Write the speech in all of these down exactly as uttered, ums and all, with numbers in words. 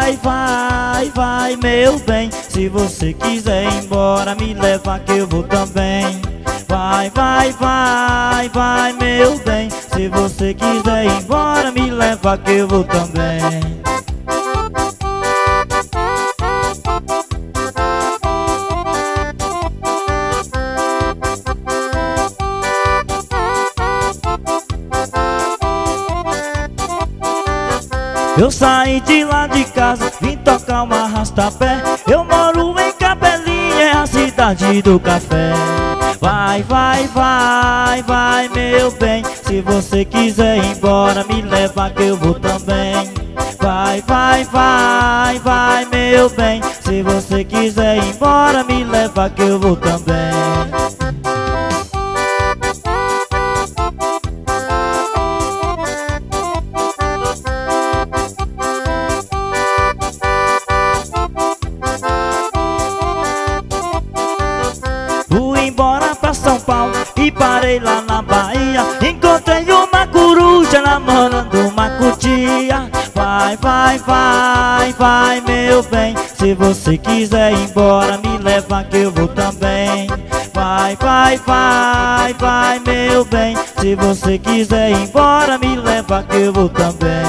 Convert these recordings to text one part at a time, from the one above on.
vai, vai, vai, meu bem. Se você quiser ir embora, me leva que eu vou também. Vai, vai, vai, vai, meu bem. Se você quiser ir embora, me leva que eu vou também. Eu saí de lá de casa, vim tocar uma arrasta-pé. Eu moro em Capelinha, é a cidade do café. Vai, vai, vai, vai, meu bem. Se você quiser ir embora, me leva que eu vou também. Vai, vai, vai, vai, meu bem. Se você quiser ir embora, me leva que eu vou também. Fui embora pra São Paulo e parei lá na Bahia. Encontrei uma coruja namorando uma cutia. Vai, vai, vai, vai, meu bem. Se você quiser ir embora, me leva que eu vou também. Vai, vai, vai, vai, meu bem. Se você quiser ir embora, me leva que eu vou também.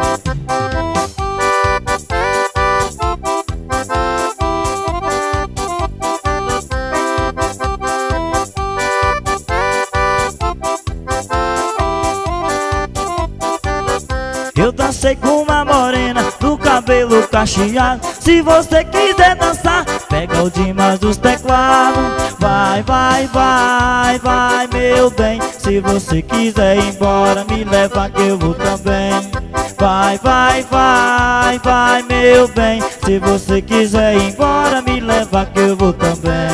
Eu dancei com uma morena do cabelo cacheado. Se você quiser dançar, pega o Dimas dos teclados. Vai, vai, vai, vai, meu bem. Se você quiser ir embora, me leva que eu vou também. Vai, vai, vai, vai, meu bem. Se você quiser ir embora, me leva que eu vou também.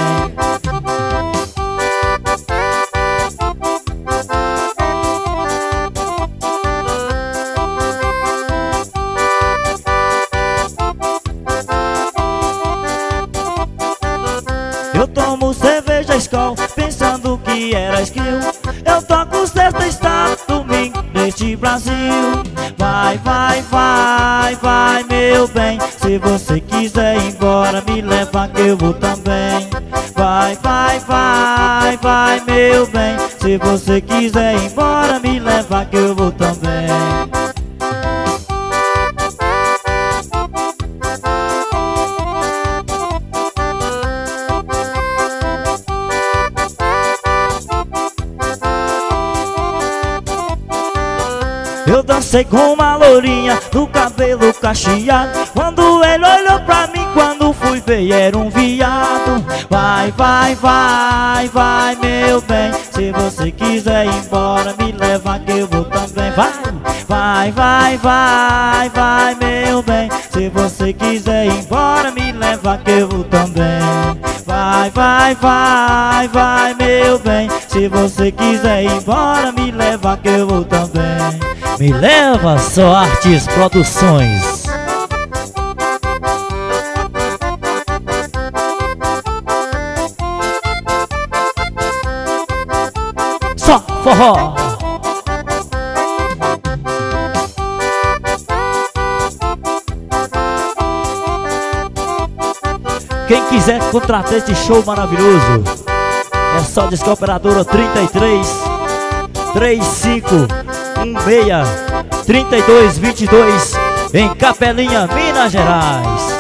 Eu tomo cerveja Skol, pensando que era skill. Eu toco sexta, estado, domingo neste Brasil. Vai, vai, vai, vai, meu bem. Se você quiser ir embora, me leva que eu vou também. Vai, vai, vai, vai, meu bem. Se você quiser ir embora, me leva que eu vou também. Eu dancei com uma lourinha do cabelo cacheado. Quando ele olhou pra mim, quando fui ver, era um viado. Vai, vai, vai, vai, meu bem. Se você quiser ir embora, me leva que eu vou também. Vai, vai, vai, vai, vai, meu bem. Se você quiser ir embora, me leva que eu vou também. Vai, vai, vai, vai, meu bem. Se você quiser ir embora, me leva que eu vou também. Me leva, só Artes Produções. Só forró. Quem quiser contratar este show maravilhoso, é só discar operadora trinta e três, trinta e cinco, dezesseis, trinta e dois, vinte e dois, em Capelinha, Minas Gerais.